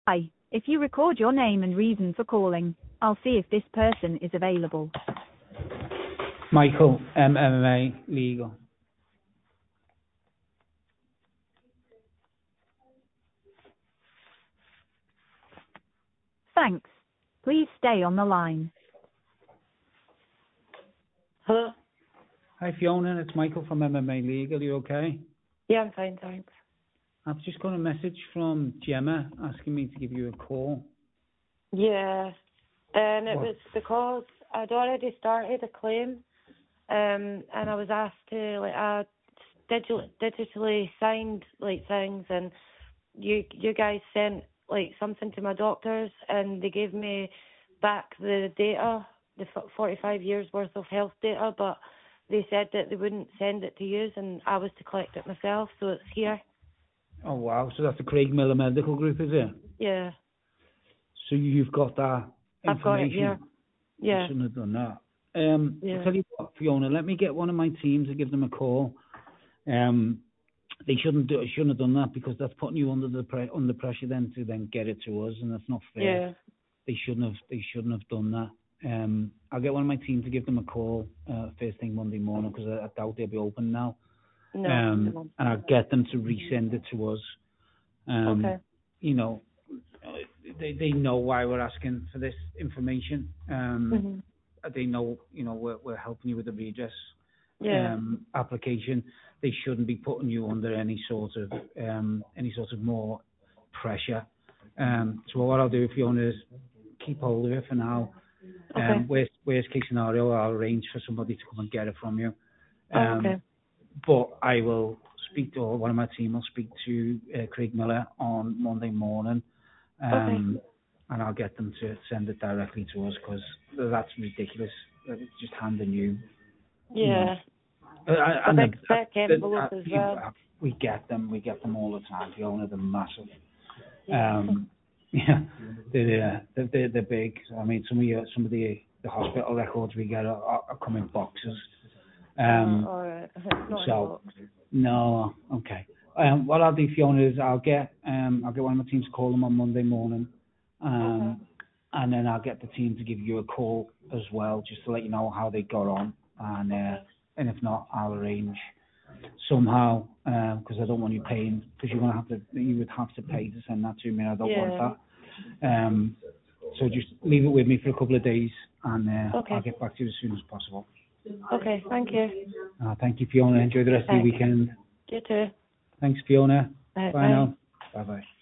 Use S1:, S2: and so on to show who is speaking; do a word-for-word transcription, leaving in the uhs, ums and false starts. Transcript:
S1: Hi, if you record your name and reason for calling, I'll see if this person is available.
S2: Michael, M M A Legal.
S1: Thanks. Please stay on the line.
S3: Hello?
S2: Hi Fiona, it's Michael from M M A Legal. You okay?
S3: Yeah, I'm fine, thanks.
S2: I've just got a message from Gemma asking me to give you a call.
S3: Yeah, and it
S2: What?
S3: was because I'd already started a claim, um, and I was asked to, like, I digital, digitally signed, like, things, and you you guys sent, like, something to my doctors, and they gave me back the data, the forty-five years worth of health data, but they said that they wouldn't send it to you, and I was to collect it myself, so it's here.
S2: Oh wow, so that's the Craig Miller Medical Group, is it?
S3: Yeah.
S2: So you've got that information?
S3: I've got it here. Yeah.
S2: You shouldn't have done that. Um,
S3: Yeah.
S2: I'll tell you what, Fiona, let me get one of my team to give them a call. Um, they shouldn't do, shouldn't have done that because that's putting you under the pre- under pressure then to then get it to us, and that's not fair.
S3: Yeah.
S2: They shouldn't have they shouldn't have done that. Um, I'll get one of my team to give them a call uh, first thing Monday morning because I, I doubt they'll be open now.
S3: No.
S2: Um,
S3: no.
S2: and I'll get them to resend it to us. Um,
S3: Okay.
S2: You know, they they know why we're asking for this information. Um,
S3: Mm-hmm.
S2: They know, you know, we're we're helping you with the redress
S3: Yeah.
S2: um, application. They shouldn't be putting you under any sort of um, any sort of more pressure. Um, so what I'll do, Fiona, is keep hold of it for now. Um,
S3: Okay.
S2: worst worst case scenario, I'll arrange for somebody to come and get it from you.
S3: Oh,
S2: Um,
S3: okay.
S2: But I will speak to, or one of my team will speak to uh, Craig Miller on Monday morning, um,
S3: Okay.
S2: and I'll get them to send it directly to us because that's ridiculous. Uh, Just handing you, you know,
S3: Yeah.
S2: uh, I-
S3: A
S2: and the,
S3: big
S2: uh,
S3: thick
S2: the,
S3: envelope
S2: uh,
S3: as
S2: you,
S3: well.
S2: uh, we get them, we get them all the time. The owner, they're massive.
S3: Yeah.
S2: Um, yeah, they're, uh, they're, they're, they're big. I mean, some of the, some of the, the hospital records we get are, are, are come in boxes. Um,
S3: Uh, all right. It's not
S2: so,
S3: in box.
S2: no, okay. Um, what I'll do, Fiona, is I'll get um, I'll get one of my teams to call them on Monday morning, um,
S3: Okay.
S2: and then I'll get the team to give you a call as well, just to let you know how they got on, and uh,
S3: Okay.
S2: and if not, I'll arrange somehow because I don't want you paying because you're gonna have to you would have to pay to send that to me. I don't
S3: Yeah.
S2: want that. Um, so just leave it with me for a couple of days, and uh,
S3: Okay.
S2: I'll get back to you as soon as possible.
S3: Okay. Thank you.
S2: Uh, thank you, Fiona. Enjoy the rest of your
S3: Thanks.
S2: weekend.
S3: You too.
S2: Thanks, Fiona.
S3: Bye.
S2: Bye
S3: Bye.
S2: now. Bye bye.